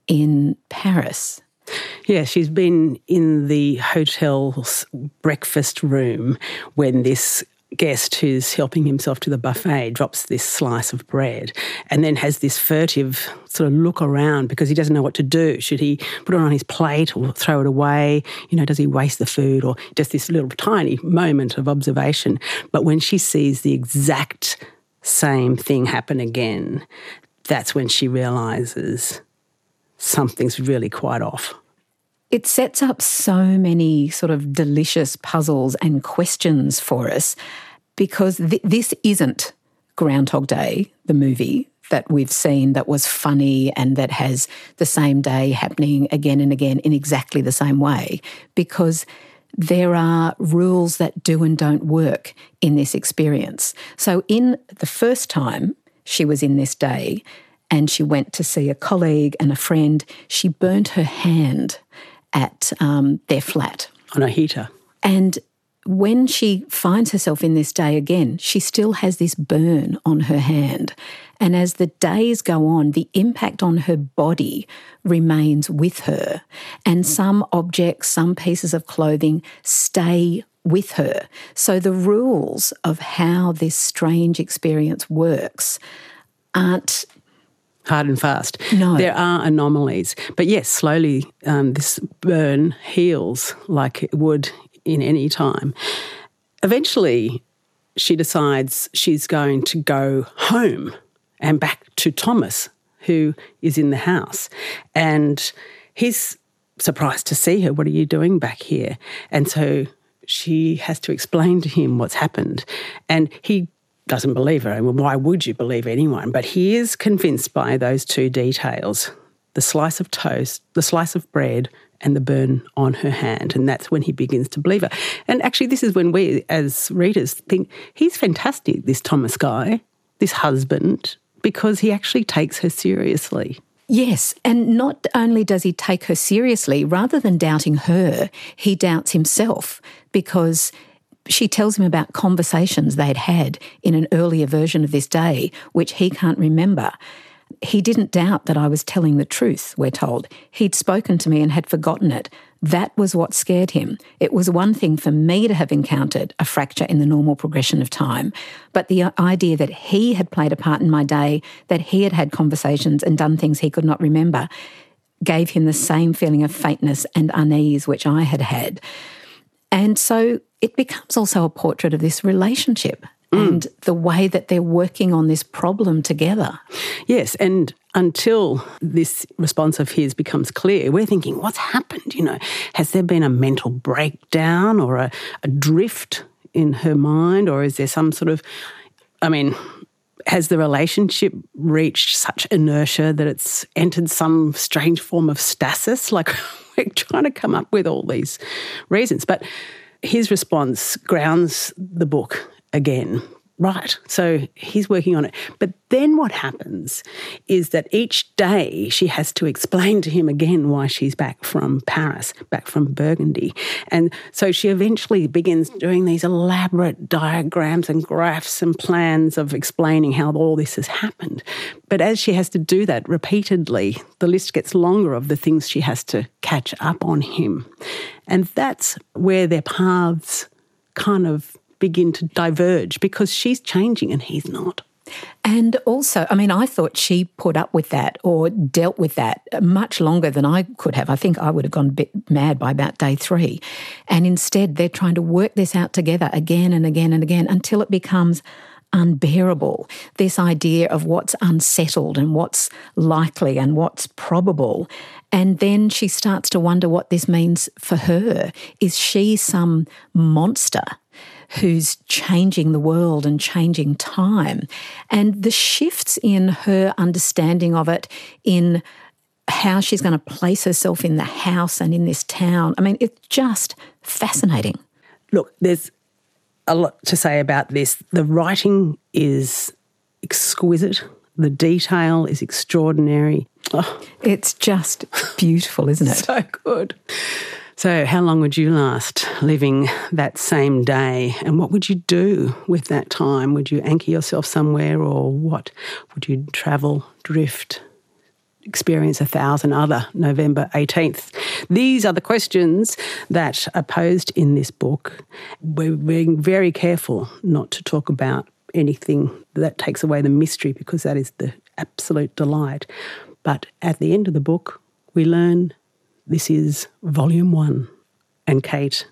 [SPEAKER 2] in Paris.
[SPEAKER 1] Yeah, she's been in the hotel's breakfast room when this guest who's helping himself to the buffet drops this slice of bread and then has this furtive sort of look around because he doesn't know what to do. Should he put it on his plate or throw it away? You know, does he waste the food? Or just this little tiny moment of observation. But when she sees the exact same thing happen again, that's when she realises something's really quite off.
[SPEAKER 2] It sets up so many sort of delicious puzzles and questions for us because th- this isn't Groundhog Day, the movie that we've seen that was funny and that has the same day happening again and again in exactly the same way, because there are rules that do and don't work in this experience. So in the first time she was in this day and she went to see a colleague and a friend, she burnt her hand at um, their flat.
[SPEAKER 1] On a heater.
[SPEAKER 2] And when she finds herself in this day again, she still has this burn on her hand. And as the days go on, the impact on her body remains with her. And some objects, some pieces of clothing stay with her. So the rules of how this strange experience works aren't
[SPEAKER 1] hard and fast.
[SPEAKER 2] No.
[SPEAKER 1] There are anomalies. But yes, slowly um, this burn heals like it would in any time. Eventually, she decides she's going to go home and back to Thomas, who is in the house. And he's surprised to see her. What are you doing back here? And so she has to explain to him what's happened. And he doesn't believe her. And why would you believe anyone? But he is convinced by those two details, the slice of toast, the slice of bread, and the burn on her hand. And that's when he begins to believe her. And actually, this is when we, as readers, think he's fantastic, this Thomas Guy, this husband, because he actually takes her seriously.
[SPEAKER 2] Yes, and not only does he take her seriously, rather than doubting her, he doubts himself, because she tells him about conversations they'd had in an earlier version of this day, which he can't remember. He didn't doubt that I was telling the truth, we're told. He'd spoken to me and had forgotten it. That was what scared him. It was one thing for me to have encountered a fracture in the normal progression of time, but the idea that he had played a part in my day, that he had had conversations and done things he could not remember, gave him the same feeling of faintness and unease which I had had. And so it becomes also a portrait of this relationship mm. and the way that they're working on this problem together.
[SPEAKER 1] Yes, and until this response of his becomes clear, we're thinking, what's happened? You know, has there been a mental breakdown or a, a drift in her mind, or is there some sort of, I mean, has the relationship reached such inertia that it's entered some strange form of stasis? Like, we're trying to come up with all these reasons. But his response grounds the book again. Right, so he's working on it. But then what happens is that each day she has to explain to him again why she's back from Paris, back from Burgundy. And so she eventually begins doing these elaborate diagrams and graphs and plans of explaining how all this has happened. But as she has to do that repeatedly, the list gets longer of the things she has to catch up on him. And that's where their paths kind of begin to diverge, because she's changing and he's not.
[SPEAKER 2] And also, I mean, I thought she put up with that or dealt with that much longer than I could have. I think I would have gone a bit mad by about day three. And instead, they're trying to work this out together again and again and again until it becomes unbearable. This idea of what's unsettled and what's likely and what's probable. And then she starts to wonder what this means for her. Is she some monster who's changing the world and changing time? And the shifts in her understanding of it, in how she's going to place herself in the house and in this town, I mean, it's just fascinating.
[SPEAKER 1] Look, there's a lot to say about this. The writing is exquisite. The detail is extraordinary. Oh.
[SPEAKER 2] It's just beautiful, isn't it?
[SPEAKER 1] So good. So how long would you last living that same day? And what would you do with that time? Would you anchor yourself somewhere, or what? Would you travel, drift, experience a thousand other November eighteenth? These are the questions that are posed in this book. We're being very careful not to talk about anything that takes away the mystery, because that is the absolute delight. But at the end of the book, we learn this is volume one. And Kate?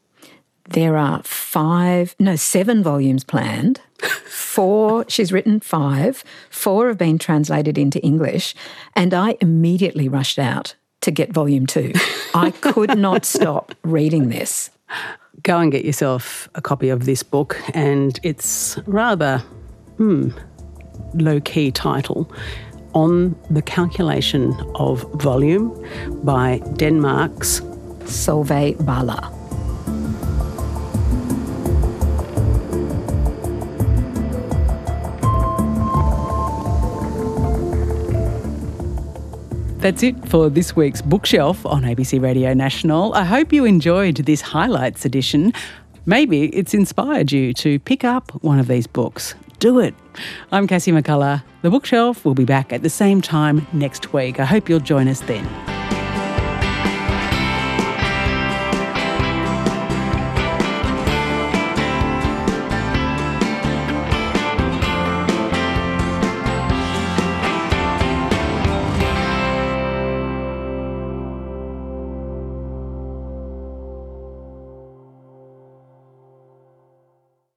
[SPEAKER 2] There are five, no, seven volumes planned. Four, she's written five. Four have been translated into English. And I immediately rushed out to get volume two. I could not stop reading this.
[SPEAKER 1] Go and get yourself a copy of this book. And it's rather hmm, low-key title, On the Calculation of Volume, by Denmark's
[SPEAKER 2] Solveig Balla.
[SPEAKER 1] That's it for this week's Bookshelf on A B C Radio National. I hope you enjoyed this highlights edition. Maybe it's inspired you to pick up one of these books. Do it. I'm Cassie McCullough. The Bookshelf will be back at the same time next week. I hope you'll join us then.